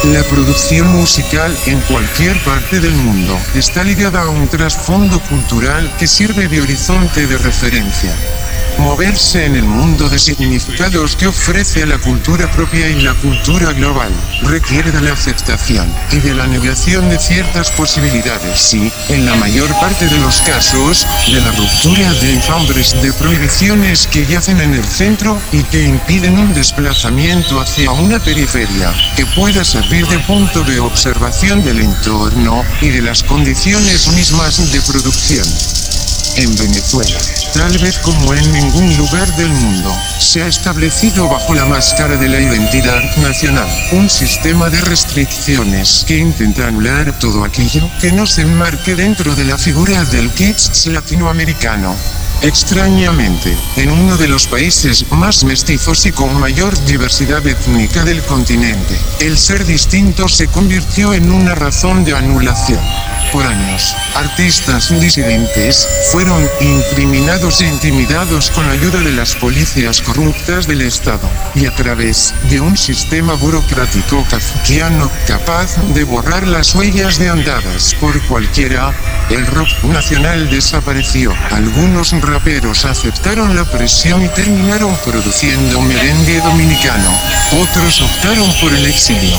La producción musical en cualquier parte del mundo está ligada a un trasfondo cultural que sirve de horizonte de referencia. Moverse en el mundo de significados que ofrece la cultura propia y la cultura global requiere de la aceptación y de la negación de ciertas posibilidades y, en la mayor parte de los casos, de la ruptura de enjambres de prohibiciones que yacen en el centro y que impiden un desplazamiento hacia una periferia que pueda servir de punto de observación del entorno y de las condiciones mismas de producción. En Venezuela, tal vez como en ningún lugar del mundo, se ha establecido bajo la máscara de la identidad nacional un sistema de restricciones que intenta anular todo aquello que no se enmarque dentro de la figura del kitsch latinoamericano. Extrañamente, en uno de los países más mestizos y con mayor diversidad étnica del continente, el ser distinto se convirtió en una razón de anulación. Por años, artistas disidentes fueron incriminados e intimidados con ayuda de las policías corruptas del Estado, y a través de un sistema burocrático kafkiano capaz de borrar las huellas de andadas por cualquiera, el rock nacional desapareció. Algunos raperos aceptaron la presión y terminaron produciendo merengue dominicano. Otros optaron por el exilio.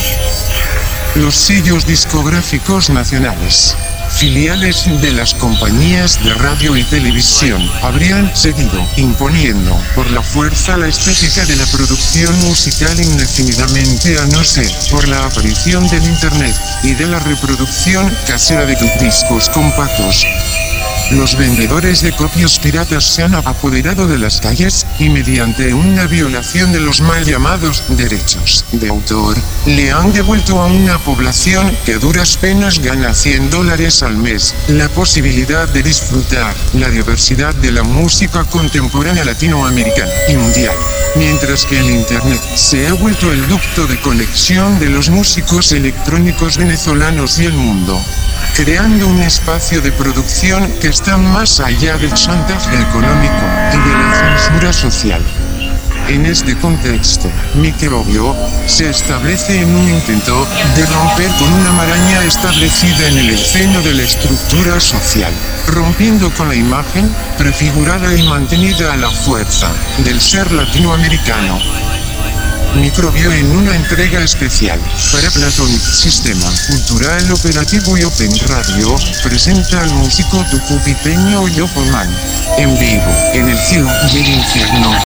Los sellos discográficos nacionales, filiales de las compañías de radio y televisión, habrían seguido imponiendo por la fuerza la estética de la producción musical indefinidamente, a no ser por la aparición del internet y de la reproducción casera de discos compactos. Los vendedores de copias piratas se han apoderado de las calles, y mediante una violación de los mal llamados derechos de autor, le han devuelto a una población que a duras penas gana $100 al mes, la posibilidad de disfrutar la diversidad de la música contemporánea latinoamericana y mundial. Mientras que el internet se ha vuelto el ducto de conexión de los músicos electrónicos venezolanos y el mundo, creando un espacio de producción que está más allá del chantaje económico y de la censura social. En este contexto, Microbio se establece en un intento de romper con una maraña establecida en el seno de la estructura social, rompiendo con la imagen prefigurada y mantenida a la fuerza del ser latinoamericano. Microbio, en una entrega especial para Platonic Sistema Cultural Operativo y Open Radio, presenta al músico tucupiteño Yopo Man, en vivo, en el cielo del infierno.